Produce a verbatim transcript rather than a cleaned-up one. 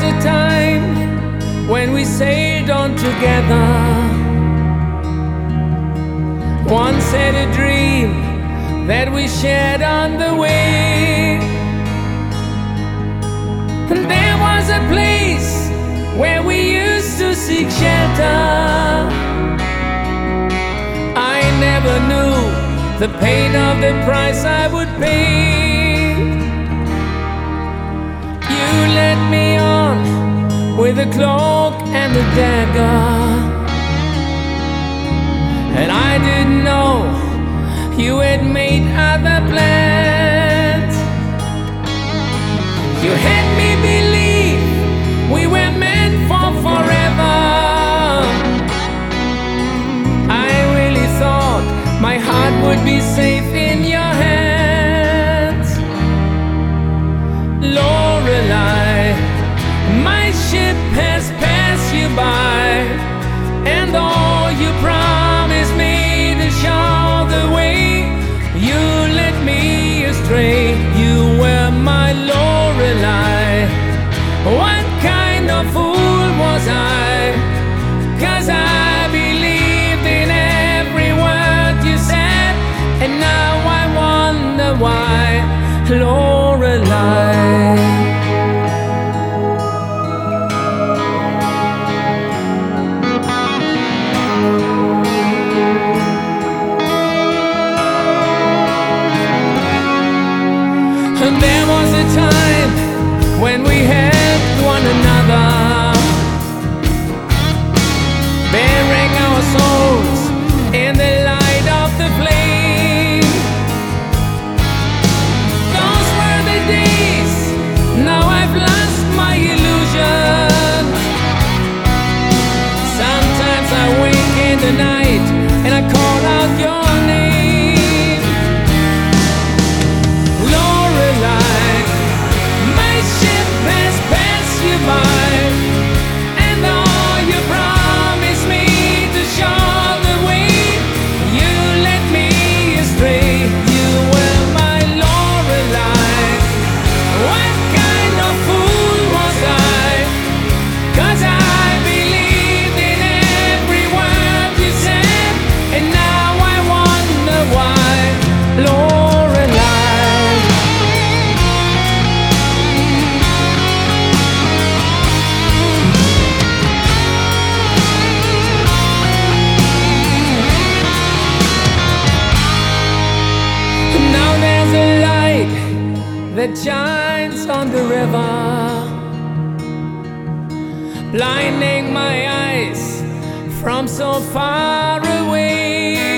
a time when we sailed on together. Once had a dream that we shared on the way. And there was a place where we used to seek shelter. I never knew the pain of the price I would pay. You led me on with a cloak and a dagger, and I didn't know you had made other plans. You had me believe we were meant for forever. I really thought my heart would be safe in your hands. Lorelei, my ship has passed you by, and all you promised me to show the way, you led me astray. You were my Lorelei. What kind of fool was I? 'Cause I believed in every word you said, and now I wonder why, Lorelei. There was a time when we helped one another, bearing our souls in the light of the flame. Those were the days, now I've lost my illusion. Sometimes I wake in the night and I call out your name. And all you promised me to show the way, you led me astray. You were my Lorelei. What kind of fool was I? 'Cause I believed in every word you said, and now I wonder why, Lorelei. That shines on the river, blinding my eyes from so far away.